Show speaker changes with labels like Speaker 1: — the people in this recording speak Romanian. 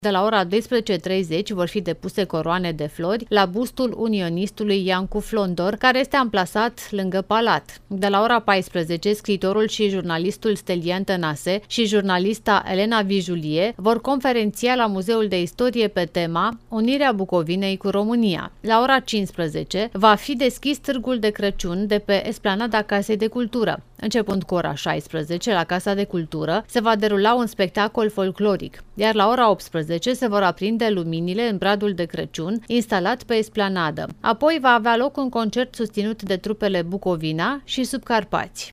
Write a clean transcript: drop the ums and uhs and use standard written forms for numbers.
Speaker 1: De la ora 12:30 vor fi depuse coroane de flori la bustul unionistului Iancu Flondor, care este amplasat lângă palat. De la ora 14, scriitorul și jurnalistul Stelian Tănase și jurnalista Elena Vijulie vor conferenția la Muzeul de Istorie pe tema Unirea Bucovinei cu România. La ora 15 va fi deschis târgul de Crăciun de pe esplanada Casei de Cultură. Începând cu ora 16, la Casa de Cultură se va derula un spectacol folcloric, iar la ora 18 se vor aprinde luminile în bradul de Crăciun instalat pe esplanadă. Apoi va avea loc un concert susținut de trupele Bucovina și Subcarpați.